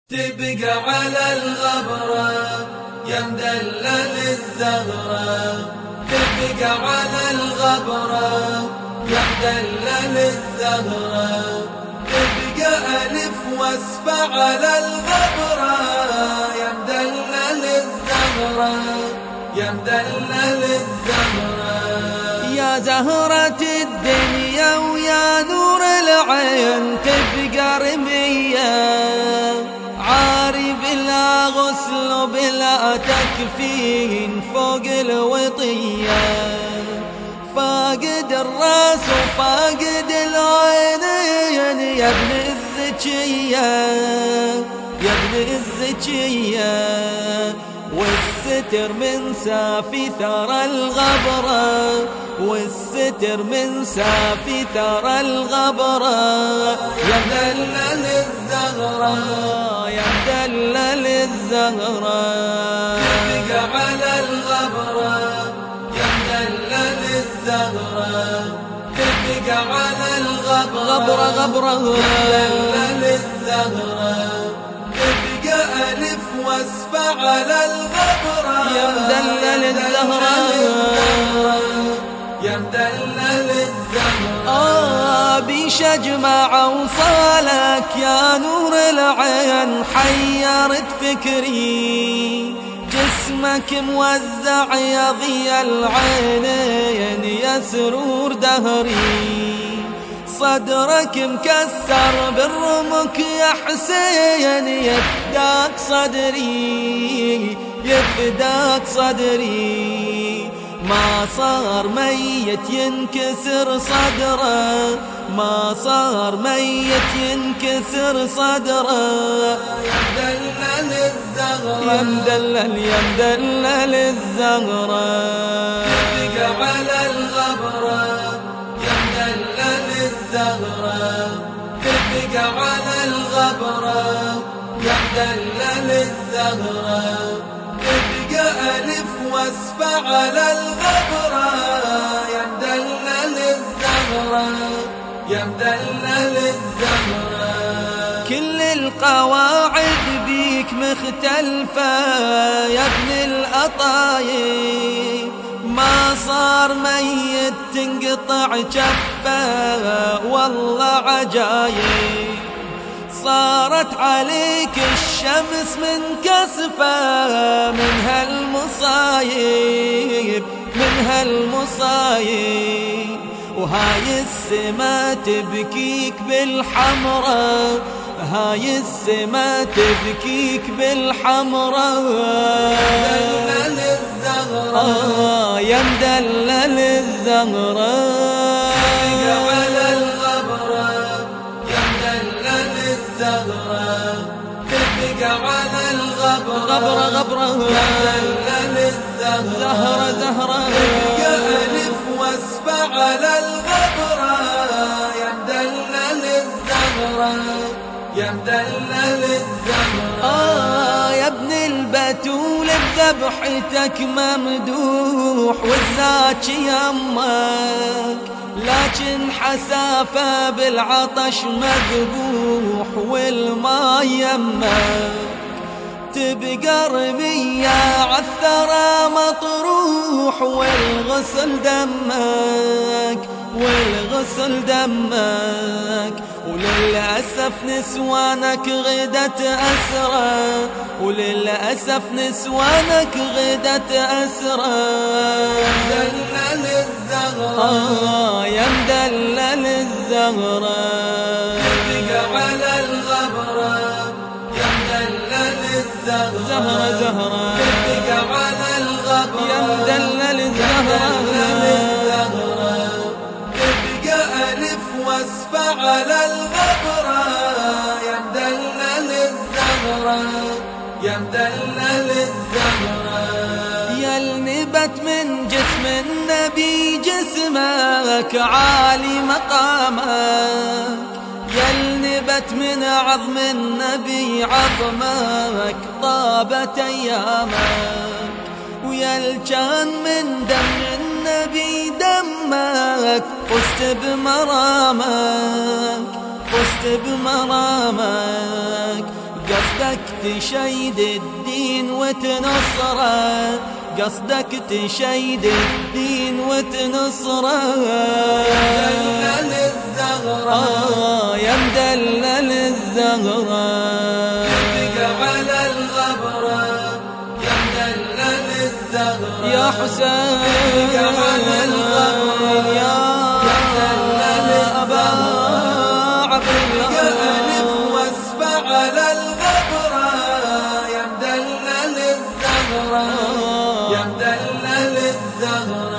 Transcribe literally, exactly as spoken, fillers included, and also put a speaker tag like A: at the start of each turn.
A: تبقى على الغبرة يا مدلل الزهرة، تبقى على الغبرة يا مدلل الزهرة، تبقى ألف واسفة على الغبرة يا مدلل الزهرة، يا مدلل الزهرة.
B: يا زهرة الدنيا ويا نور العين، تبقى رمية عاري بلا غسل وبلا تكفين فوق الوطية، فاقد الراس وفاقد العينين يا ابن الزكية، يا ابن الزكية. والستر من سافي ثرى الغبرة، والستر من سافي ثرى الغبرة يا مدلل الزهرة، يا مدلل الزهرة.
A: تبقى على الغبرة يا مدلل الزهرة، تبقى على الغبرة
B: غبرة غبرة
A: يا مدلل الزهرة، تبقى ألف واسفة على الغبرة
B: يا مدلل الزهرة،
A: يا مدلل الزهرة.
B: آه بيش أجمع وصالك يا نور العين، حيرت فكري جسمك موزع يا ضيا العينين يا سرور دهري، صدرك مكسر بالرمك يا حسين يفداك صدري، يفداك صدري. ما صار ميت ينكسر صدره، ما صار ميت ينكسر صدره
A: يا مدلل الزهرة،
B: يا مدلل يا مدلل الزهرة.
A: تبقى على الغبرة يا مدلل الزهرة، تبقى على الغبرة يا مدلل الزهرة، تبقى ألف واسفة على الغبرة يا مدلل الزهرة، يا مدلل الزهرة.
B: كل القواعد بيك مختلفة يا ابن الأطايب، ما صار ميت تنقطع جفة والله عجايب، صارت عليك الشمس من كسفة من هالمصايب، من هالمصايب. وهاي السما تبكيك بالحمرة، هاي السما تبكيك بالحمرة
A: مدلل الزهرة،
B: آه يا مدلل الزهرة.
A: تبقى على الغبرة يا مدلل الزهرة، تبقى على الغبرة
B: غبرة غبرة
A: يا مدلل الزهرة،
B: زهرة زهرة.
A: تبقى ألف واسفة على الغبرة يا مدلل الزهرة، يا مدلل الزهرة.
B: آه يا ابن البتول بذبحتك ممدوح والزاكي يمك، لكن حسافة بالعطش مذبوح والما يمك، تبقى رمية عالثرى مطروح والغسل دمك، والغسل دمك. وللأسف نسوانك غدت أسرى، وللأسف نسوانك غدت أسرى
A: يا مدلل الزهرة،
B: آه يا مدلل الزهرة.
A: تبقى على الغبرة يا مدلل الزهرة،
B: زهرة زهرة
A: تبقى على الغبرة
B: يا مدلل الزهرة،
A: تبقى ألف واسفة على الغبرة يا مدلل الزهرة، يا مدلل الزهرة.
B: يا النبت من جسم النبي جسمك عالي مقامك، يا النبت من عظم النبي عظمك طابت أيامك، ويا الجان من دم النبي دمك فزت بمرامك، فزت بمرامك. قصدك تشيد الدين وتنصره، قصدك تشيد الدين وتنصره.
A: يا مدلل الزهرة
B: يا مدلل الزهرة
A: يبقى على الغبرة، يا مدلل الزهرة
B: يا حسين
A: يبقى على الغبرة،
B: يا أبا عبد
A: يا
B: الله.
A: ألف واسفع على الغبرة، يا مدلل الزهرة يا مدلل الزهرة